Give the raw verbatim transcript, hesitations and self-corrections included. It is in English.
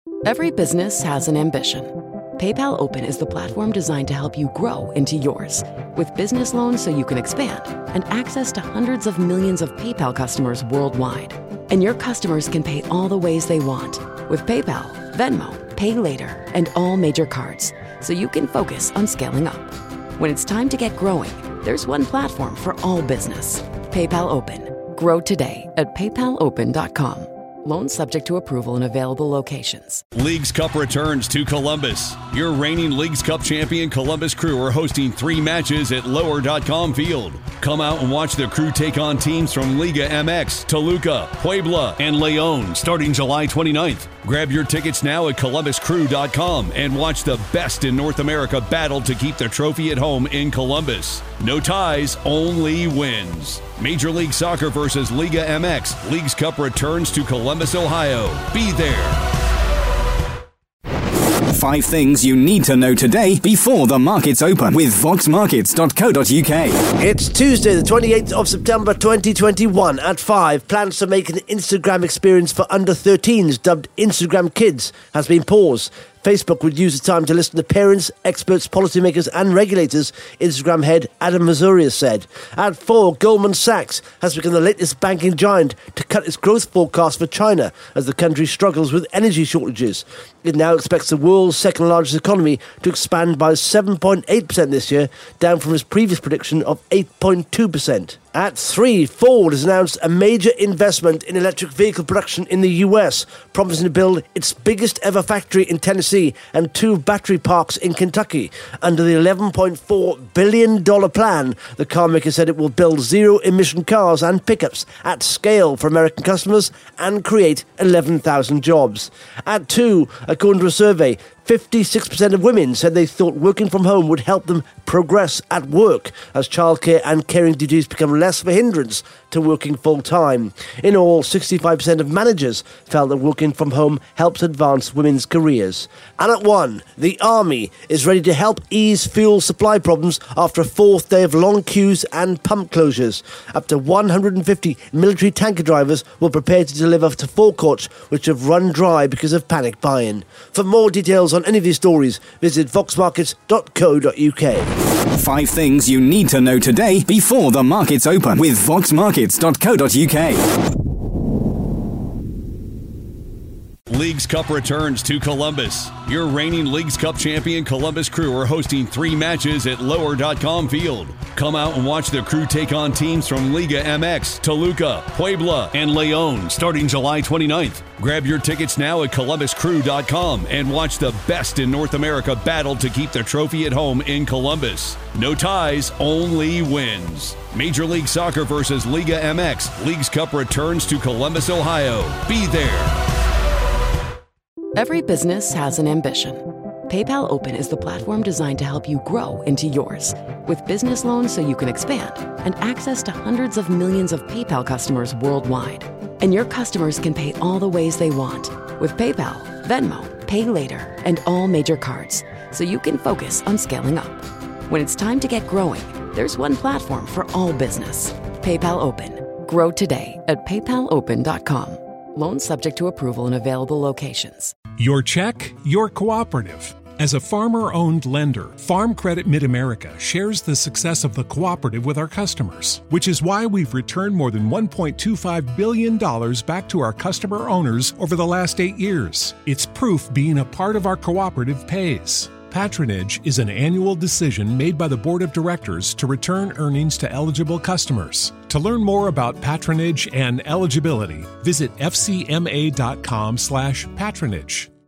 Every business has an ambition. PayPal Open is the platform designed to help you grow into yours. With business loans so you can expand and access to hundreds of millions of PayPal customers worldwide. And your customers can pay all the ways they want with PayPal, Venmo, Pay Later, and all major cards, so you can focus on scaling up. When it's time to get growing, there's one platform for all business. PayPal Open. Grow today at paypal open dot com. Loans subject to approval in available locations. Leagues Cup returns to Columbus. Your reigning Leagues Cup champion Columbus Crew are hosting three matches at lower dot com Field. Come out and watch the Crew take on teams from Liga M X, Toluca, Puebla, and León starting July twenty-ninth. Grab your tickets now at columbus crew dot com and watch the best in North America battle to keep the trophy at home in Columbus. No ties, only wins. Major League Soccer versus Liga M X. Leagues Cup returns to Columbus, Ohio. Be there. Five things you need to know today before the markets open with vox markets dot co dot uk. It's Tuesday, the twenty-eighth of September twenty twenty-one. At five, plans to make an Instagram experience for under thirteens, dubbed Instagram Kids, has been paused. Facebook would use the time to listen to parents, experts, policymakers and regulators, Instagram head Adam Mosseri said. At four, Goldman Sachs has become the latest banking giant to cut its growth forecast for China as the country struggles with energy shortages. It now expects the world's second largest economy to expand by seven point eight percent this year, down from its previous prediction of eight point two percent. At three, Ford has announced a major investment in electric vehicle production in the U S, promising to build its biggest ever factory in Tennessee and two battery parks in Kentucky. Under the eleven point four billion dollars plan, the carmaker said it will build zero-emission cars and pickups at scale for American customers and create eleven thousand jobs. At two, according to a survey, fifty-six percent of women said they thought working from home would help them progress at work as childcare and caring duties become less of a hindrance to working full-time. In all, sixty-five percent of managers felt that working from home helps advance women's careers. And at one, the Army is ready to help ease fuel supply problems after a fourth day of long queues and pump closures. Up to one hundred fifty military tanker drivers will prepare to deliver to forecourts which have run dry because of panic buying. For more details on any of these stories, visit vox markets dot co dot uk. Five things you need to know today before the markets open with vox markets dot co dot uk. Leagues Cup returns to Columbus. Your reigning Leagues Cup champion Columbus Crew are hosting three matches at lower dot com Field. Come out and watch the Crew take on teams from Liga M X, Toluca, Puebla, and León starting July twenty-ninth. Grab your tickets now at columbus crew dot com and watch the best in North America battle to keep the trophy at home in Columbus. No ties, only wins. Major League Soccer versus Liga M X. Leagues Cup returns to Columbus, Ohio. Be there. Every business has an ambition. PayPal Open is the platform designed to help you grow into yours. With business loans so you can expand and access to hundreds of millions of PayPal customers worldwide. And your customers can pay all the ways they want with PayPal, Venmo, Pay Later, and all major cards, so you can focus on scaling up. When it's time to get growing, there's one platform for all business. PayPal Open. Grow today at paypal open dot com. Loans subject to approval in available locations. Your check, your cooperative. As a farmer-owned lender, Farm Credit Mid-America shares the success of the cooperative with our customers, which is why we've returned more than one point two five billion dollars back to our customer owners over the last eight years. It's proof being a part of our cooperative pays. Patronage is an annual decision made by the Board of Directors to return earnings to eligible customers. To learn more about patronage and eligibility, visit f c m a dot com slash patronage.